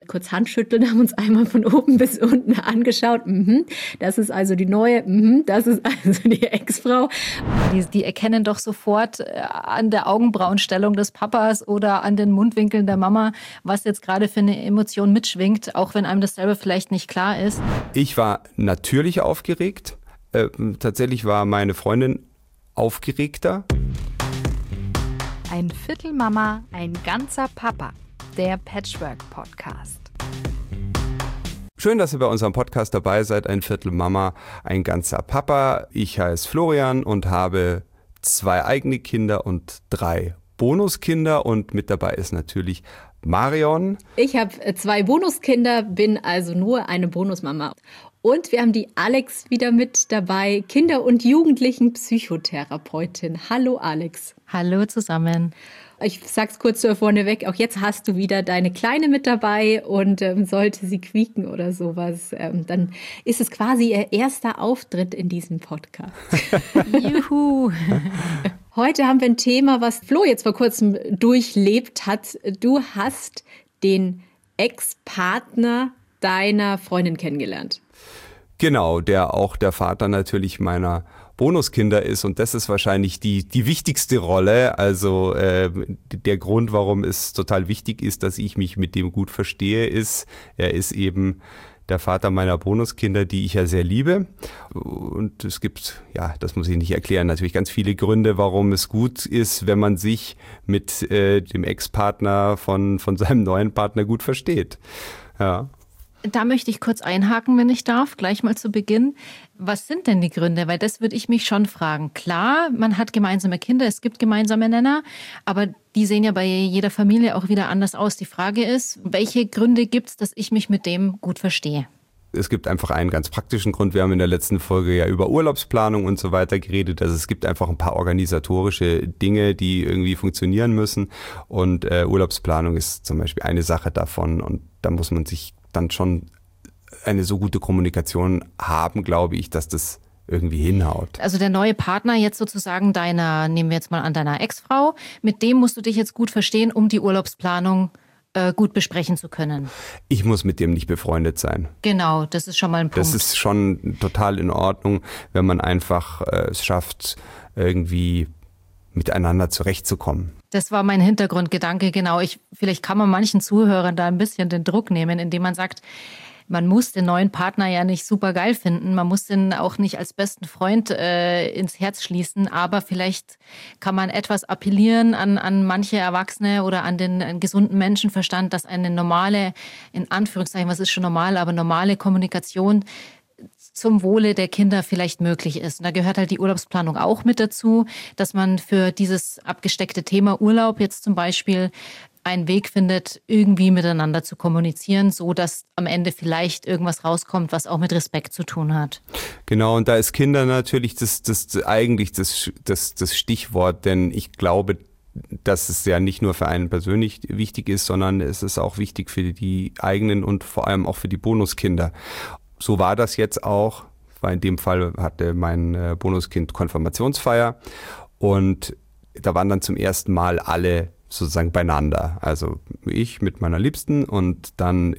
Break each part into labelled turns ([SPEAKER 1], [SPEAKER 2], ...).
[SPEAKER 1] kurz Handschütteln, haben uns einmal von oben bis unten angeschaut. Das ist also die neue, das ist also die Ex-Frau.
[SPEAKER 2] Die erkennen doch sofort an der Augenbrauenstellung des Papas oder an den Mundwinkeln der Mama, was jetzt gerade für eine Emotion mitschwingt, auch wenn einem das selber vielleicht nicht klar ist.
[SPEAKER 3] Ich war natürlich aufgeregt. Tatsächlich war meine Freundin aufgeregter.
[SPEAKER 4] Ein Viertel Mama, ein ganzer Papa. Der Patchwork-Podcast.
[SPEAKER 3] Schön, dass ihr bei unserem Podcast dabei seid. Ein Viertel Mama, ein ganzer Papa. Ich heiße Florian und habe 2 eigene Kinder und 3 Bonuskinder. Und mit dabei ist natürlich Marion.
[SPEAKER 1] Ich habe 2 Bonuskinder, bin also nur eine Bonusmama. Und wir haben die Alex wieder mit dabei, Kinder- und Jugendlichen-Psychotherapeutin. Hallo Alex.
[SPEAKER 2] Hallo zusammen.
[SPEAKER 1] Ich sag's kurz vorneweg, auch jetzt hast du wieder deine Kleine mit dabei und sollte sie quieken oder sowas, dann ist es quasi ihr erster Auftritt in diesem Podcast.
[SPEAKER 2] Juhu!
[SPEAKER 1] Heute haben wir ein Thema, was Flo jetzt vor kurzem durchlebt hat. Du hast den Ex-Partner deiner Freundin kennengelernt.
[SPEAKER 3] Genau, der auch der Vater natürlich meiner Bonuskinder ist, und das ist wahrscheinlich die wichtigste Rolle. Also der Grund, warum es total wichtig ist, dass ich mich mit dem gut verstehe, ist, er ist eben der Vater meiner Bonuskinder, die ich ja sehr liebe. Und es gibt, ja, das muss ich nicht erklären, natürlich ganz viele Gründe, warum es gut ist, wenn man sich mit dem Ex-Partner von seinem neuen Partner gut versteht. Ja.
[SPEAKER 2] Da möchte ich kurz einhaken, wenn ich darf, gleich mal zu Beginn. Was sind denn die Gründe? Weil das würde ich mich schon fragen. Klar, man hat gemeinsame Kinder, es gibt gemeinsame Nenner, aber die sehen ja bei jeder Familie auch wieder anders aus. Die Frage ist, welche Gründe gibt es, dass ich mich mit dem gut verstehe?
[SPEAKER 3] Es gibt einfach einen ganz praktischen Grund. Wir haben in der letzten Folge ja über Urlaubsplanung und so weiter geredet. Also es gibt einfach ein paar organisatorische Dinge, die irgendwie funktionieren müssen. Und Urlaubsplanung ist zum Beispiel eine Sache davon. Und da muss man sich dann schon eine so gute Kommunikation haben, glaube ich, dass das irgendwie hinhaut.
[SPEAKER 2] Also der neue Partner jetzt sozusagen nehmen wir jetzt mal an, deiner Ex-Frau, mit dem musst du dich jetzt gut verstehen, um die Urlaubsplanung gut besprechen zu können.
[SPEAKER 3] Ich muss mit dem nicht befreundet sein.
[SPEAKER 2] Genau, das ist schon mal ein Punkt.
[SPEAKER 3] Das ist schon total in Ordnung, wenn man einfach es schafft, irgendwie miteinander zurechtzukommen.
[SPEAKER 2] Das war mein Hintergrundgedanke, genau. Vielleicht kann man manchen Zuhörern da ein bisschen den Druck nehmen, indem man sagt, man muss den neuen Partner ja nicht super geil finden, man muss den auch nicht als besten Freund ins Herz schließen, aber vielleicht kann man etwas appellieren an manche Erwachsene oder an den gesunden Menschenverstand, dass eine normale, in Anführungszeichen, was ist schon normal, aber normale Kommunikation zum Wohle der Kinder vielleicht möglich ist. Und da gehört halt die Urlaubsplanung auch mit dazu, dass man für dieses abgesteckte Thema Urlaub jetzt zum Beispiel einen Weg findet, irgendwie miteinander zu kommunizieren, so dass am Ende vielleicht irgendwas rauskommt, was auch mit Respekt zu tun hat.
[SPEAKER 3] Genau, und da ist Kinder natürlich eigentlich das Stichwort, denn ich glaube, dass es ja nicht nur für einen persönlich wichtig ist, sondern es ist auch wichtig für die eigenen und vor allem auch für die Bonuskinder. So war das jetzt auch, weil in dem Fall hatte mein Bonuskind Konfirmationsfeier und da waren dann zum ersten Mal alle sozusagen beieinander. Also ich mit meiner Liebsten und dann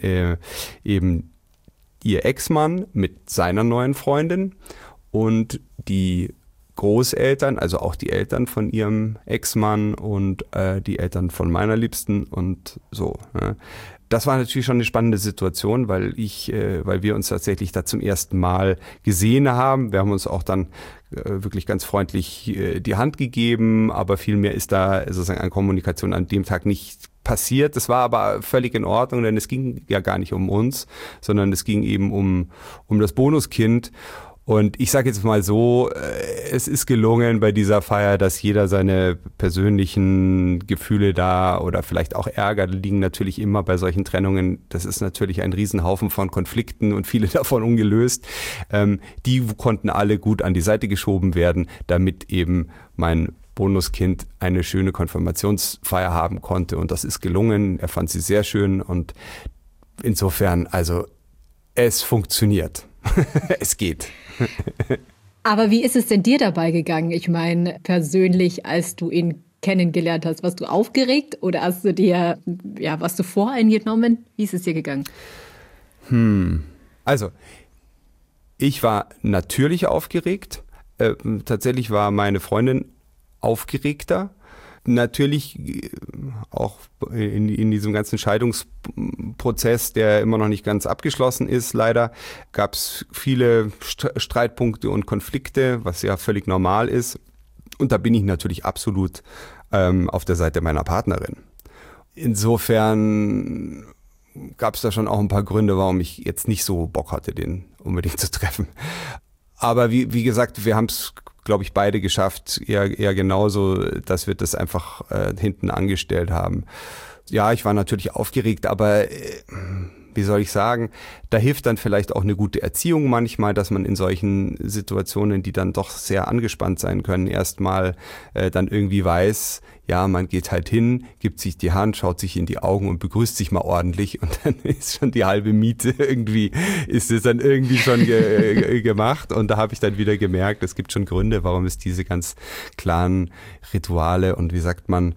[SPEAKER 3] eben ihr Ex-Mann mit seiner neuen Freundin und die Großeltern, also auch die Eltern von ihrem Ex-Mann und die Eltern von meiner Liebsten und so. Ne? Das war natürlich schon eine spannende Situation, weil wir uns tatsächlich da zum ersten Mal gesehen haben. Wir haben uns auch dann wirklich ganz freundlich die Hand gegeben, aber viel mehr ist da sozusagen an Kommunikation an dem Tag nicht passiert. Das war aber völlig in Ordnung, denn es ging ja gar nicht um uns, sondern es ging eben um das Bonuskind. Und ich sage jetzt mal so, es ist gelungen bei dieser Feier, dass jeder seine persönlichen Gefühle da oder vielleicht auch Ärger liegen natürlich immer bei solchen Trennungen. Das ist natürlich ein Riesenhaufen von Konflikten und viele davon ungelöst. Die konnten alle gut an die Seite geschoben werden, damit eben mein Bonuskind eine schöne Konfirmationsfeier haben konnte. Und das ist gelungen. Er fand sie sehr schön und insofern, also es funktioniert. Es geht.
[SPEAKER 1] Aber wie ist es denn dir dabei gegangen? Ich meine, persönlich, als du ihn kennengelernt hast? Warst du aufgeregt oder hast du warst du voreingenommen? Wie ist es dir gegangen?
[SPEAKER 3] Also, ich war natürlich aufgeregt. Tatsächlich war meine Freundin aufgeregter. Natürlich auch in diesem ganzen Scheidungsprozess, der immer noch nicht ganz abgeschlossen ist, leider, gab es viele Streitpunkte und Konflikte, was ja völlig normal ist. Und da bin ich natürlich absolut auf der Seite meiner Partnerin. Insofern gab es da schon auch ein paar Gründe, warum ich jetzt nicht so Bock hatte, den unbedingt zu treffen. Aber wie gesagt, wir haben es, glaube ich, beide geschafft, eher genauso, dass wir das einfach hinten angestellt haben. Ja, ich war natürlich aufgeregt, aber wie soll ich sagen, da hilft dann vielleicht auch eine gute Erziehung manchmal, dass man in solchen Situationen, die dann doch sehr angespannt sein können, erstmal dann irgendwie weiß, ja, man geht halt hin, gibt sich die Hand, schaut sich in die Augen und begrüßt sich mal ordentlich und dann ist schon die halbe Miete ist es dann irgendwie schon gemacht und da habe ich dann wieder gemerkt, es gibt schon Gründe, warum es diese ganz klaren Rituale und wie sagt man,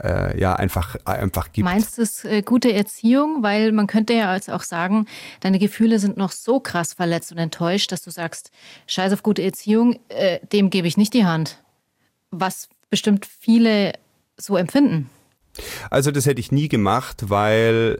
[SPEAKER 3] einfach gibt.
[SPEAKER 2] Meinst du es gute Erziehung? Weil man könnte ja jetzt auch sagen, deine Gefühle sind noch so krass verletzt und enttäuscht, dass du sagst, scheiß auf gute Erziehung, dem gebe ich nicht die Hand. Was bestimmt viele so empfinden.
[SPEAKER 3] Also das hätte ich nie gemacht, weil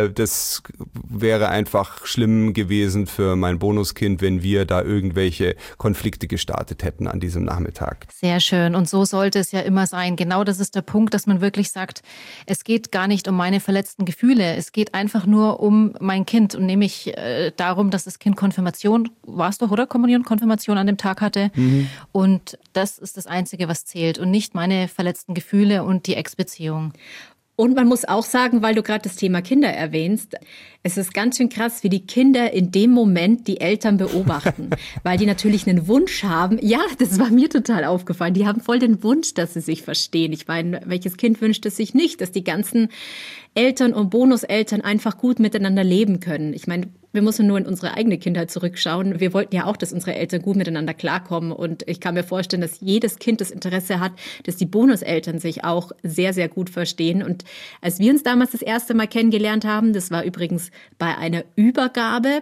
[SPEAKER 3] das wäre einfach schlimm gewesen für mein Bonuskind, wenn wir da irgendwelche Konflikte gestartet hätten an diesem Nachmittag.
[SPEAKER 2] Sehr schön. Und so sollte es ja immer sein. Genau das ist der Punkt, dass man wirklich sagt, es geht gar nicht um meine verletzten Gefühle. Es geht einfach nur um mein Kind und nämlich darum, dass das Kind Konfirmation, war es doch, oder? Konfirmation an dem Tag hatte. Mhm. Und das ist das Einzige, was zählt und nicht meine verletzten Gefühle und die Ex-Beziehung.
[SPEAKER 1] Und man muss auch sagen, weil du gerade das Thema Kinder erwähnst, es ist ganz schön krass, wie die Kinder in dem Moment die Eltern beobachten, weil die natürlich einen Wunsch haben. Ja, das war mir total aufgefallen. Die haben voll den Wunsch, dass sie sich verstehen. Ich meine, welches Kind wünscht es sich nicht, dass die ganzen Eltern und Bonuseltern einfach gut miteinander leben können? Ich meine, wir müssen nur in unsere eigene Kindheit zurückschauen. Wir wollten ja auch, dass unsere Eltern gut miteinander klarkommen. Und ich kann mir vorstellen, dass jedes Kind das Interesse hat, dass die Bonuseltern sich auch sehr, sehr gut verstehen. Und als wir uns damals das erste Mal kennengelernt haben, das war übrigens bei einer Übergabe,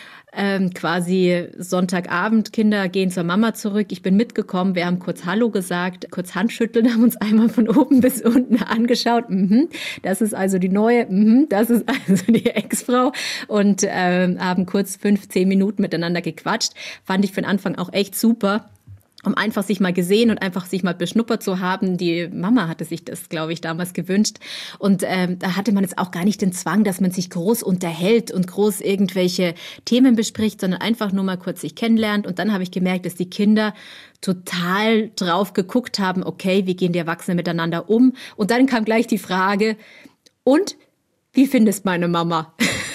[SPEAKER 1] quasi Sonntagabend, Kinder gehen zur Mama zurück. Ich bin mitgekommen, wir haben kurz Hallo gesagt, kurz Handschütteln, haben uns einmal von oben bis unten angeschaut. Das ist also die neue, das ist also die Ex-Frau und haben kurz 5-10 Minuten miteinander gequatscht. Fand ich von Anfang auch echt super. Um einfach sich mal gesehen und einfach sich mal beschnuppert zu haben. Die Mama hatte sich das, glaube ich, damals gewünscht. Und da hatte man jetzt auch gar nicht den Zwang, dass man sich groß unterhält und groß irgendwelche Themen bespricht, sondern einfach nur mal kurz sich kennenlernt. Und dann habe ich gemerkt, dass die Kinder total drauf geguckt haben, okay, wie gehen die Erwachsenen miteinander um? Und dann kam gleich die Frage, und wie findest meine Mama?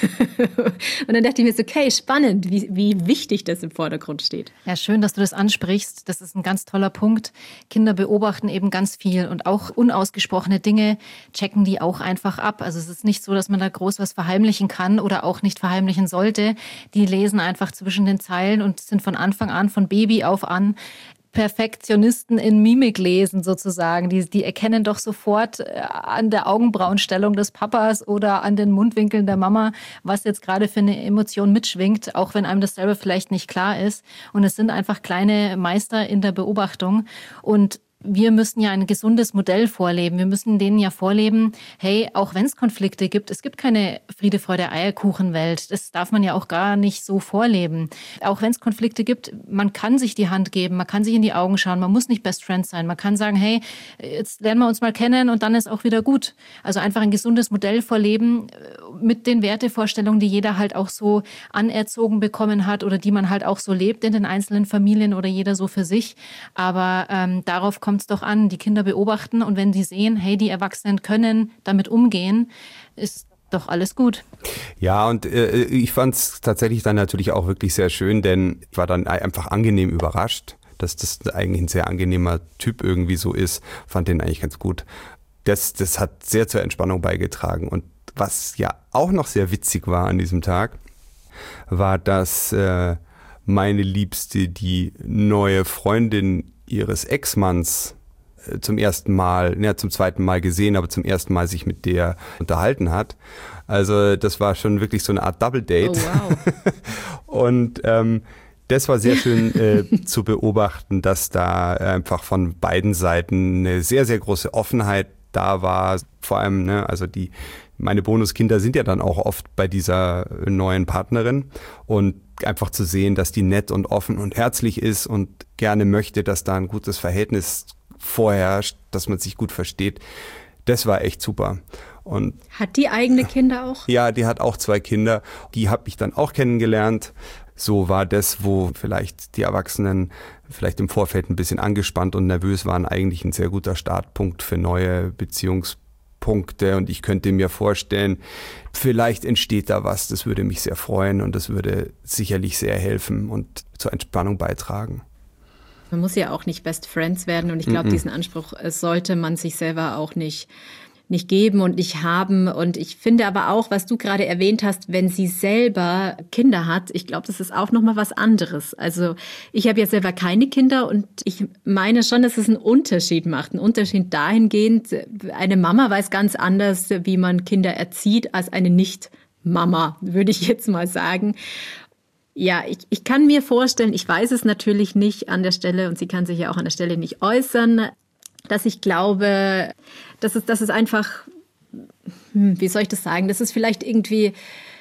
[SPEAKER 1] Und dann dachte ich mir so, okay, spannend, wie wichtig das im Vordergrund steht.
[SPEAKER 2] Ja, schön, dass du das ansprichst. Das ist ein ganz toller Punkt. Kinder beobachten eben ganz viel und auch unausgesprochene Dinge checken die auch einfach ab. Also es ist nicht so, dass man da groß was verheimlichen kann oder auch nicht verheimlichen sollte. Die lesen einfach zwischen den Zeilen und sind von Anfang an, von Baby auf an, Perfektionisten in Mimik lesen sozusagen. Die erkennen doch sofort an der Augenbrauenstellung des Papas oder an den Mundwinkeln der Mama, was jetzt gerade für eine Emotion mitschwingt, auch wenn einem das selber vielleicht nicht klar ist. Und es sind einfach kleine Meister in der Beobachtung. Und wir müssen ja ein gesundes Modell vorleben. Wir müssen denen ja vorleben, hey, auch wenn es Konflikte gibt, es gibt keine Friede, Freude, Eierkuchenwelt. Das darf man ja auch gar nicht so vorleben. Auch wenn es Konflikte gibt, man kann sich die Hand geben, man kann sich in die Augen schauen, man muss nicht Best Friends sein. Man kann sagen, hey, jetzt lernen wir uns mal kennen und dann ist auch wieder gut. Also einfach ein gesundes Modell vorleben mit den Wertevorstellungen, die jeder halt auch so anerzogen bekommen hat oder die man halt auch so lebt in den einzelnen Familien oder jeder so für sich. Aber darauf kommt es doch an, die Kinder beobachten und wenn die sehen, hey, die Erwachsenen können damit umgehen, ist doch alles gut.
[SPEAKER 3] Ja, und ich fand es tatsächlich dann natürlich auch wirklich sehr schön, denn ich war dann einfach angenehm überrascht, dass das eigentlich ein sehr angenehmer Typ irgendwie so ist. Fand den eigentlich ganz gut. Das hat sehr zur Entspannung beigetragen. Und was ja auch noch sehr witzig war an diesem Tag, war, dass meine Liebste die neue Freundin ihres Ex-Manns zum zweiten Mal gesehen, aber zum ersten Mal sich mit der unterhalten hat. Also das war schon wirklich so eine Art Double Date.
[SPEAKER 1] Oh, wow.
[SPEAKER 3] Und das war sehr schön zu beobachten, dass da einfach von beiden Seiten eine sehr, sehr große Offenheit da war. Vor allem, also meine Bonuskinder sind ja dann auch oft bei dieser neuen Partnerin und einfach zu sehen, dass die nett und offen und herzlich ist und gerne möchte, dass da ein gutes Verhältnis vorherrscht, dass man sich gut versteht. Das war echt super. Und
[SPEAKER 1] hat die eigene Kinder auch?
[SPEAKER 3] Ja, die hat auch 2 Kinder. Die habe ich dann auch kennengelernt. So war das, wo vielleicht die Erwachsenen vielleicht im Vorfeld ein bisschen angespannt und nervös waren, eigentlich ein sehr guter Startpunkt für neue Beziehungspunkte. Und ich könnte mir vorstellen, vielleicht entsteht da was. Das würde mich sehr freuen und das würde sicherlich sehr helfen und zur Entspannung beitragen.
[SPEAKER 1] Man muss ja auch nicht Best Friends werden und ich glaube, diesen Anspruch sollte man sich selber auch nicht geben und nicht haben. Und ich finde aber auch, was du gerade erwähnt hast, wenn sie selber Kinder hat, ich glaube, das ist auch nochmal was anderes. Also ich habe ja selber keine Kinder und ich meine schon, dass es einen Unterschied macht. Einen Unterschied dahingehend, eine Mama weiß ganz anders, wie man Kinder erzieht, als eine Nicht-Mama, würde ich jetzt mal sagen. Ja, ich kann mir vorstellen, ich weiß es natürlich nicht an der Stelle und sie kann sich ja auch an der Stelle nicht äußern, dass ich glaube, dass es einfach, wie soll ich das sagen, dass es vielleicht irgendwie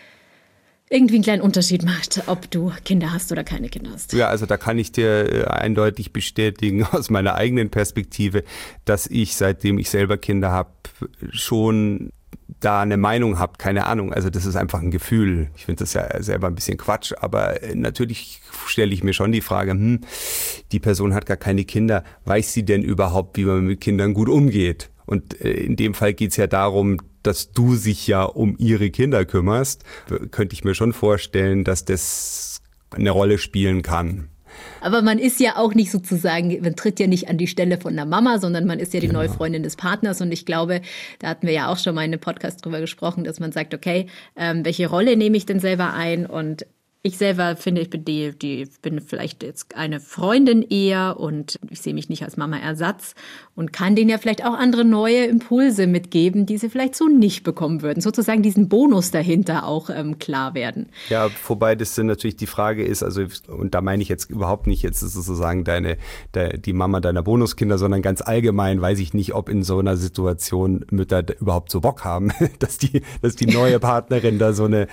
[SPEAKER 1] einen kleinen Unterschied macht, ob du Kinder hast oder keine Kinder hast.
[SPEAKER 3] Ja, also da kann ich dir eindeutig bestätigen aus meiner eigenen Perspektive, dass ich, seitdem ich selber Kinder habe, schon da eine Meinung habe, keine Ahnung. Also das ist einfach ein Gefühl. Ich finde das ja selber ein bisschen Quatsch, aber natürlich stelle ich mir schon die Frage, die Person hat gar keine Kinder, weiß sie denn überhaupt, wie man mit Kindern gut umgeht? Und in dem Fall geht es ja darum, dass du dich ja um ihre Kinder kümmerst. Könnte ich mir schon vorstellen, dass das eine Rolle spielen kann.
[SPEAKER 1] Aber man ist ja auch nicht sozusagen, man tritt ja nicht an die Stelle von der Mama, sondern man ist ja die neue Freundin des Partners. Und ich glaube, da hatten wir ja auch schon mal in einem Podcast drüber gesprochen, dass man sagt, okay, welche Rolle nehme ich denn selber ein? Und ich selber finde, ich bin vielleicht jetzt eine Freundin eher und ich sehe mich nicht als Mama-Ersatz und kann denen ja vielleicht auch andere neue Impulse mitgeben, die sie vielleicht so nicht bekommen würden. Sozusagen diesen Bonus dahinter auch klar werden.
[SPEAKER 3] Ja, wobei das dann natürlich die Frage ist, also und da meine ich jetzt überhaupt nicht jetzt sozusagen die Mama deiner Bonuskinder, sondern ganz allgemein weiß ich nicht, ob in so einer Situation Mütter überhaupt so Bock haben, dass die neue Partnerin da so eine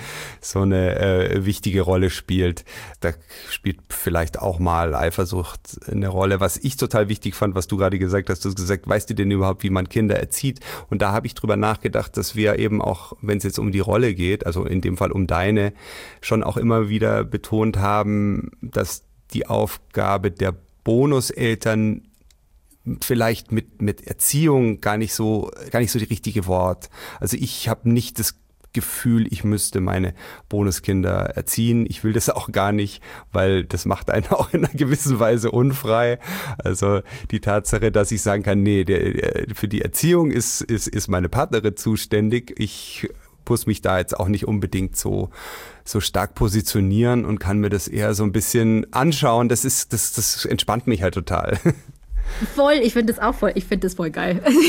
[SPEAKER 3] wichtige Rolle spielt. Da spielt vielleicht auch mal Eifersucht eine Rolle. Was ich total wichtig fand, was du gerade gesagt hast, du hast gesagt, weißt du denn überhaupt, wie man Kinder erzieht? Und da habe ich drüber nachgedacht, dass wir eben auch, wenn es jetzt um die Rolle geht, also in dem Fall um deine, schon auch immer wieder betont haben, dass die Aufgabe der Bonuseltern vielleicht mit Erziehung gar nicht so die richtige Wort. Also ich habe nicht das Gefühl, ich müsste meine Bonuskinder erziehen. Ich will das auch gar nicht, weil das macht einen auch in einer gewissen Weise unfrei. Also die Tatsache, dass ich sagen kann, nee, für die Erziehung ist meine Partnerin zuständig. Ich muss mich da jetzt auch nicht unbedingt so stark positionieren und kann mir das eher so ein bisschen anschauen. Das entspannt mich halt total.
[SPEAKER 1] Voll, ich finde das auch voll, ich finde das voll geil. Ich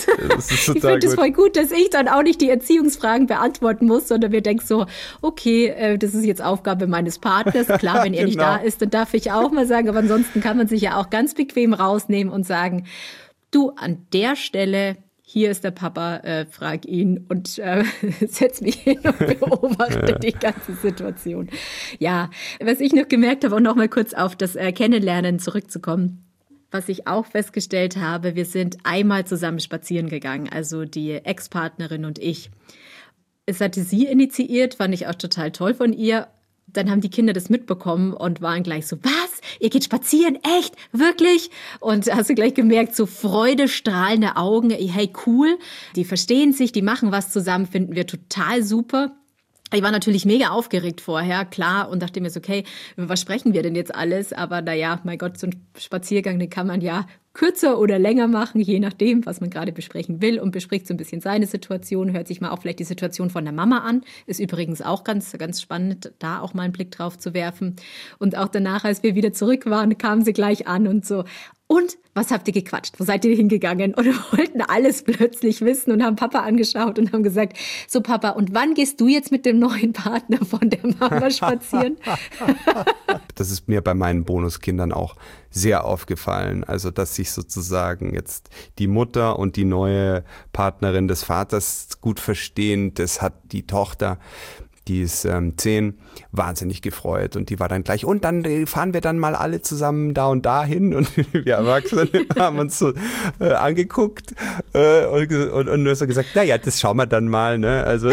[SPEAKER 1] finde das voll gut, dass ich dann auch nicht die Erziehungsfragen beantworten muss, sondern mir denke so, okay, das ist jetzt Aufgabe meines Partners. Klar, wenn er nicht da ist, dann darf ich auch mal sagen, aber ansonsten kann man sich ja auch ganz bequem rausnehmen und sagen, du, an der Stelle, hier ist der Papa, frag ihn und setz mich hin und beobachte die ganze Situation. Ja, was ich noch gemerkt habe, und noch mal kurz auf das Kennenlernen zurückzukommen, was ich auch festgestellt habe, wir sind einmal zusammen spazieren gegangen, also die Ex-Partnerin und ich. Es hatte sie initiiert, fand ich auch total toll von ihr. Dann haben die Kinder das mitbekommen und waren gleich so, was? Ihr geht spazieren? Echt? Wirklich? Und hast du gleich gemerkt, so freudestrahlende Augen, hey, cool. Die verstehen sich, die machen was zusammen, finden wir total super. Ich war natürlich mega aufgeregt vorher, klar, und dachte mir so, okay, was sprechen wir denn jetzt alles? Aber naja, mein Gott, so ein Spaziergang, den kann man ja kürzer oder länger machen, je nachdem, was man gerade besprechen will, und bespricht so ein bisschen seine Situation, hört sich mal auch vielleicht die Situation von der Mama an. Ist übrigens auch ganz, ganz spannend, da auch mal einen Blick drauf zu werfen. Und auch danach, als wir wieder zurück waren, kamen sie gleich an und so, und was habt ihr gequatscht? Wo seid ihr hingegangen? Und wir wollten alles plötzlich wissen und haben Papa angeschaut und haben gesagt, so Papa, und wann gehst du jetzt mit dem neuen Partner von der Mama spazieren?
[SPEAKER 3] Das ist mir bei meinen Bonuskindern auch sehr aufgefallen. Also, dass sich sozusagen jetzt die Mutter und die neue Partnerin des Vaters gut verstehen, das hat die Tochter, die ist 10, wahnsinnig gefreut und die war dann gleich, und dann fahren wir dann mal alle zusammen da und da hin und wir Erwachsene haben uns so angeguckt und nur so gesagt, naja, das schauen wir dann mal, ne, also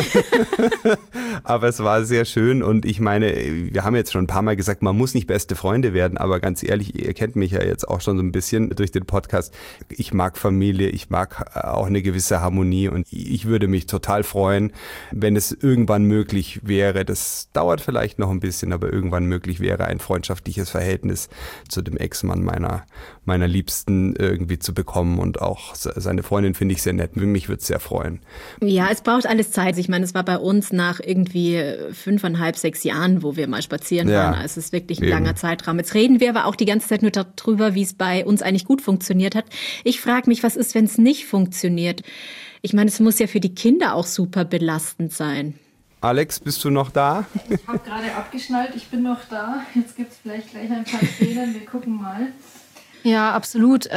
[SPEAKER 3] aber es war sehr schön und ich meine, wir haben jetzt schon ein paar Mal gesagt, man muss nicht beste Freunde werden, aber ganz ehrlich, ihr kennt mich ja jetzt auch schon so ein bisschen durch den Podcast, ich mag Familie, ich mag auch eine gewisse Harmonie und ich würde mich total freuen, wenn es irgendwann möglich wäre, das dauert vielleicht noch ein bisschen, aber irgendwann möglich wäre, ein freundschaftliches Verhältnis zu dem Ex-Mann meiner Liebsten irgendwie zu bekommen und auch seine Freundin finde ich sehr nett. Mich würde es sehr freuen.
[SPEAKER 1] Ja, es braucht alles Zeit. Ich meine, es war bei uns nach irgendwie 5,5, 6 Jahren, wo wir mal spazieren waren. Also es ist wirklich ein langer Zeitraum. Jetzt reden wir aber auch die ganze Zeit nur darüber, wie es bei uns eigentlich gut funktioniert hat. Ich frage mich, was ist, wenn es nicht funktioniert? Ich meine, es muss ja für die Kinder auch super belastend sein.
[SPEAKER 3] Alex, bist du noch da?
[SPEAKER 2] Ich habe gerade abgeschnallt, ich bin noch da. Jetzt gibt es vielleicht gleich ein paar Szenen, wir gucken mal. Ja, absolut.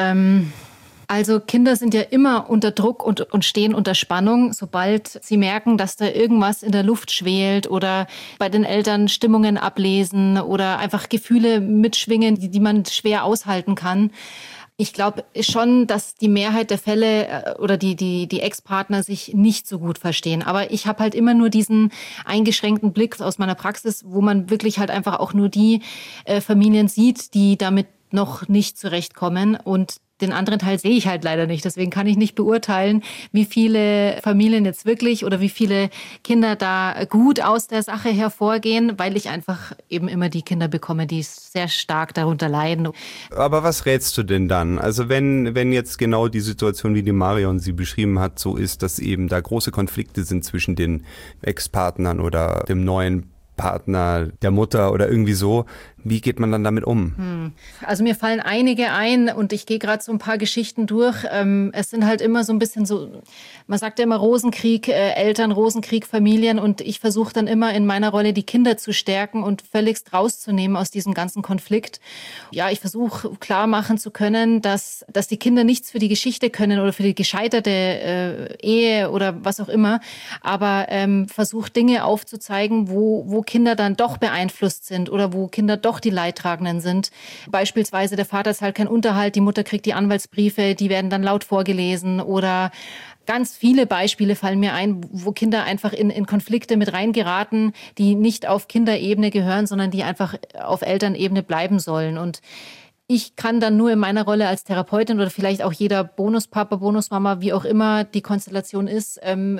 [SPEAKER 2] Also Kinder sind ja immer unter Druck und stehen unter Spannung, sobald sie merken, dass da irgendwas in der Luft schwelt oder bei den Eltern Stimmungen ablesen oder einfach Gefühle mitschwingen, die man schwer aushalten kann. Ich glaube schon, dass die Mehrheit der Fälle oder die Ex-Partner sich nicht so gut verstehen. Aber ich habe halt immer nur diesen eingeschränkten Blick aus meiner Praxis, wo man wirklich halt einfach auch nur die Familien sieht, die damit noch nicht zurechtkommen. Und den anderen Teil sehe ich halt leider nicht. Deswegen kann ich nicht beurteilen, wie viele Familien jetzt wirklich oder wie viele Kinder da gut aus der Sache hervorgehen, weil ich einfach eben immer die Kinder bekomme, die sehr stark darunter leiden.
[SPEAKER 3] Aber was rätst du denn dann? Also wenn jetzt genau die Situation, wie die Marion sie beschrieben hat, so ist, dass eben da große Konflikte sind zwischen den Ex-Partnern oder dem neuen Partner der Mutter oder irgendwie so. Wie geht man dann damit um?
[SPEAKER 2] Also mir fallen einige ein und ich gehe gerade so ein paar Geschichten durch. Es sind halt immer so ein bisschen so, man sagt ja immer Rosenkrieg, Eltern, Rosenkrieg, Familien und ich versuche dann immer in meiner Rolle die Kinder zu stärken und völligst rauszunehmen aus diesem ganzen Konflikt. Ja, ich versuche klar machen zu können, dass die Kinder nichts für die Geschichte können oder für die gescheiterte Ehe oder was auch immer, aber versuche Dinge aufzuzeigen, wo Kinder dann doch beeinflusst sind oder wo Kinder doch die Leidtragenden sind. Beispielsweise der Vater zahlt keinen Unterhalt, die Mutter kriegt die Anwaltsbriefe, die werden dann laut vorgelesen oder ganz viele Beispiele fallen mir ein, wo Kinder einfach in Konflikte mit reingeraten, die nicht auf Kinderebene gehören, sondern die einfach auf Elternebene bleiben sollen. Und ich kann dann nur in meiner Rolle als Therapeutin oder vielleicht auch jeder Bonuspapa, Bonusmama, wie auch immer die Konstellation ist,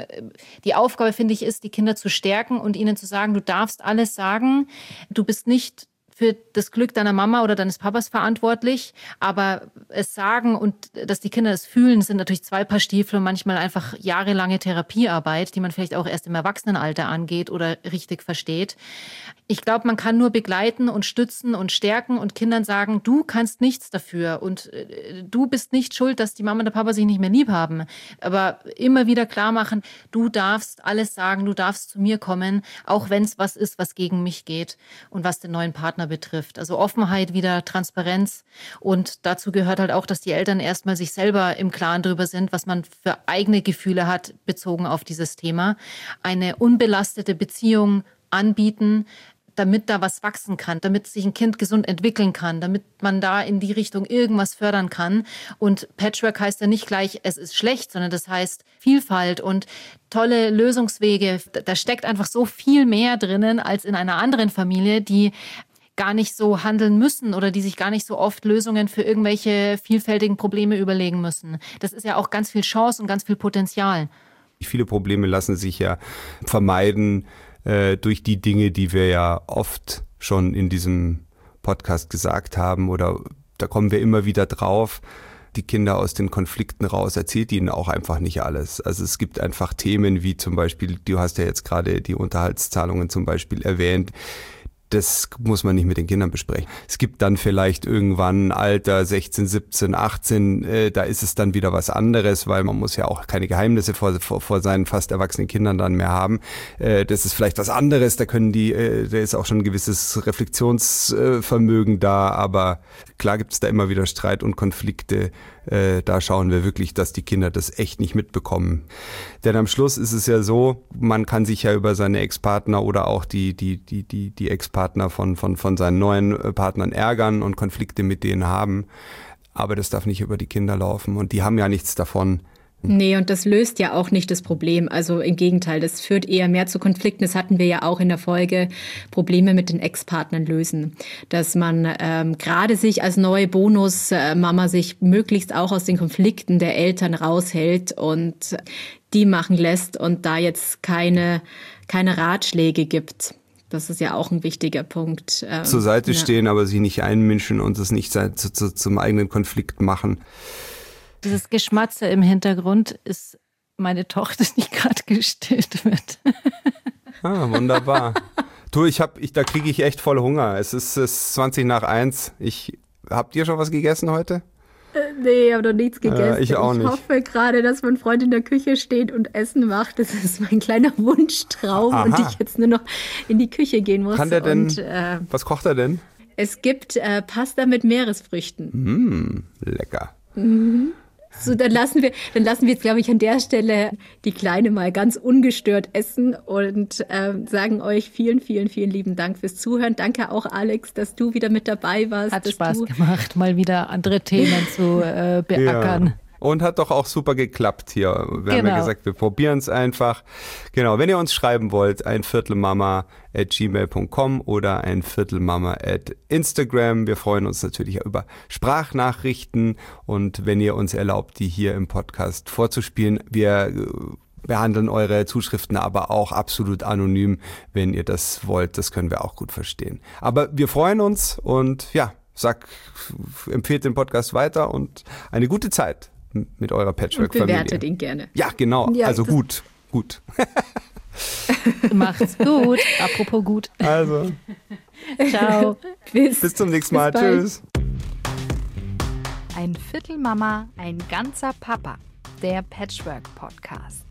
[SPEAKER 2] die Aufgabe, finde ich, ist, die Kinder zu stärken und ihnen zu sagen, du darfst alles sagen, du bist nicht für das Glück deiner Mama oder deines Papas verantwortlich, aber es sagen und dass die Kinder es fühlen, sind natürlich 2 Paar Stiefel und manchmal einfach jahrelange Therapiearbeit, die man vielleicht auch erst im Erwachsenenalter angeht oder richtig versteht. Ich glaube, man kann nur begleiten und stützen und stärken und Kindern sagen, du kannst nichts dafür und du bist nicht schuld, dass die Mama und der Papa sich nicht mehr lieb haben. Aber immer wieder klar machen, du darfst alles sagen, du darfst zu mir kommen, auch wenn es was ist, was gegen mich geht und was den neuen Partner betrifft. Also Offenheit, wieder Transparenz und dazu gehört halt auch, dass die Eltern erstmal sich selber im Klaren darüber sind, was man für eigene Gefühle hat, bezogen auf dieses Thema. Eine unbelastete Beziehung anbieten, damit da was wachsen kann, damit sich ein Kind gesund entwickeln kann, damit man da in die Richtung irgendwas fördern kann. Und Patchwork heißt ja nicht gleich, es ist schlecht, sondern das heißt Vielfalt und tolle Lösungswege. Da steckt einfach so viel mehr drinnen als in einer anderen Familie, die gar nicht so handeln müssen oder die sich gar nicht so oft Lösungen für irgendwelche vielfältigen Probleme überlegen müssen. Das ist ja auch ganz viel Chance und ganz viel Potenzial.
[SPEAKER 3] Viele Probleme lassen sich ja vermeiden durch die Dinge, die wir ja oft schon in diesem Podcast gesagt haben oder da kommen wir immer wieder drauf. Die Kinder aus den Konflikten raus, erzählt ihnen auch einfach nicht alles. Also es gibt einfach Themen wie zum Beispiel, du hast ja jetzt gerade die Unterhaltszahlungen zum Beispiel erwähnt, das muss man nicht mit den Kindern besprechen. Es gibt dann vielleicht irgendwann Alter 16, 17, 18, da ist es dann wieder was anderes, weil man muss ja auch keine Geheimnisse vor seinen fast erwachsenen Kindern dann mehr haben. Das ist vielleicht was anderes, da ist auch schon ein gewisses Reflexionsvermögen da, aber klar gibt es da immer wieder Streit und Konflikte. Da schauen wir wirklich, dass die Kinder das echt nicht mitbekommen. Denn am Schluss ist es ja so, man kann sich ja über seine Ex-Partner oder auch die Ex-Partner von seinen neuen Partnern ärgern und Konflikte mit denen haben. Aber das darf nicht über die Kinder laufen und die haben ja nichts davon.
[SPEAKER 1] Nee, und das löst ja auch nicht das Problem. Also im Gegenteil, das führt eher mehr zu Konflikten. Das hatten wir ja auch in der Folge, Probleme mit den Ex-Partnern lösen. Dass man gerade sich als neue Bonus-Mama sich möglichst auch aus den Konflikten der Eltern raushält und die machen lässt und da jetzt keine Ratschläge gibt. Das ist ja auch ein wichtiger Punkt.
[SPEAKER 3] Zur Seite stehen, aber sich nicht einmischen und es nicht zum eigenen Konflikt machen.
[SPEAKER 2] Dieses Geschmatze im Hintergrund ist meine Tochter, die gerade gestillt wird.
[SPEAKER 3] Ah, wunderbar. Du, da kriege ich echt voll Hunger. Es ist 20:20. Habt ihr schon was gegessen heute?
[SPEAKER 1] Nee, ich habe noch nichts gegessen.
[SPEAKER 3] Ich auch nicht.
[SPEAKER 1] Ich hoffe gerade, dass mein Freund in der Küche steht und Essen macht. Das ist mein kleiner Wunschtraum.
[SPEAKER 3] Aha.
[SPEAKER 1] Und ich jetzt nur noch in die Küche gehen muss.
[SPEAKER 3] Kann der denn, was kocht er denn?
[SPEAKER 1] Es gibt Pasta mit Meeresfrüchten.
[SPEAKER 3] Lecker.
[SPEAKER 1] Mhm. So, dann lassen wir jetzt, glaube ich, an der Stelle die Kleine mal ganz ungestört essen und sagen euch vielen, vielen, vielen lieben Dank fürs Zuhören. Danke auch, Alex, dass du wieder mit dabei warst.
[SPEAKER 2] Hat Spaß gemacht, mal wieder andere Themen zu beackern.
[SPEAKER 3] Ja. Und hat doch auch super geklappt hier. Wir haben ja gesagt, wir probieren es einfach. Genau, wenn ihr uns schreiben wollt, einviertelmama@gmail.com oder einviertelmama@Instagram. Wir freuen uns natürlich über Sprachnachrichten und wenn ihr uns erlaubt, die hier im Podcast vorzuspielen. Wir behandeln eure Zuschriften aber auch absolut anonym, wenn ihr das wollt. Das können wir auch gut verstehen. Aber wir freuen uns und ja, empfehlt den Podcast weiter und eine gute Zeit mit eurer Patchwork-Familie.
[SPEAKER 1] Und bewertet ihn gerne.
[SPEAKER 3] Ja, genau. Ja, also gut.
[SPEAKER 2] Macht's gut. Apropos gut.
[SPEAKER 3] Also.
[SPEAKER 2] Ciao.
[SPEAKER 3] Bis zum nächsten Mal. Tschüss.
[SPEAKER 4] Ein Viertel Mama, ein ganzer Papa. Der Patchwork-Podcast.